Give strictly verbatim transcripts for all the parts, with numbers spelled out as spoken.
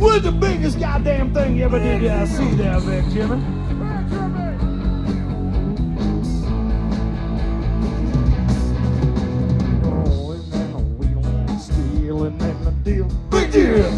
What's the biggest goddamn thing you ever did uh, see there, Big Jimmy? Rolling and a wheel, stealing and a deal. Big deal!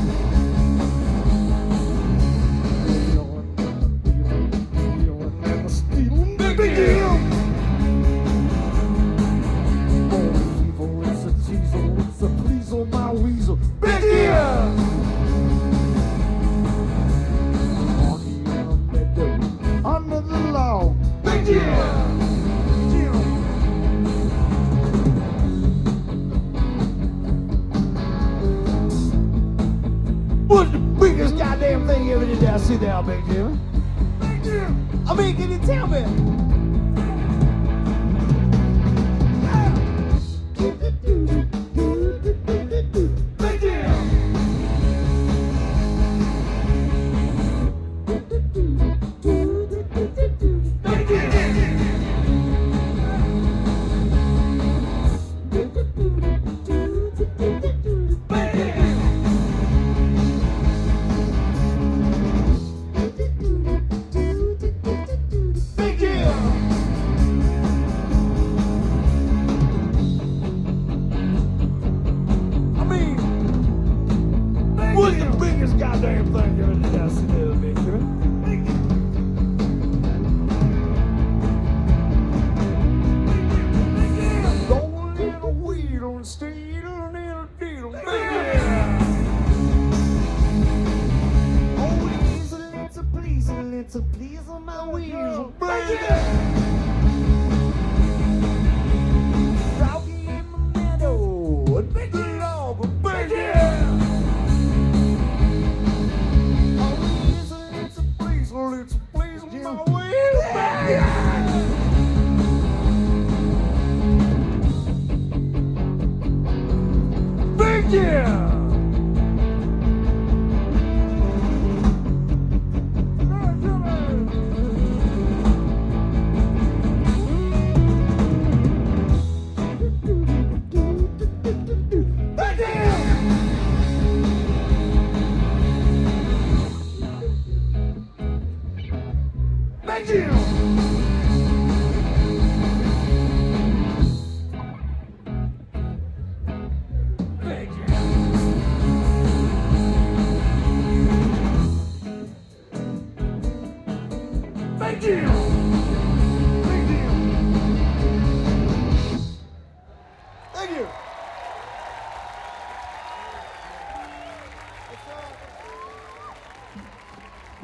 What's the biggest goddamn thing you ever did there? See there, Big Jimmy? I mean, can you tell me? Big Jim! What's the biggest goddamn thing you ever did there? See there, Big Jimmy? Rolling a wheel and stealing in a deal. Always a little please, a little please on my wheels. Doggy in the meadow, a big dog, a big yeah. Always a little please, a little please on my wheels. Big yeah. Thank you! Thank you! Thank you!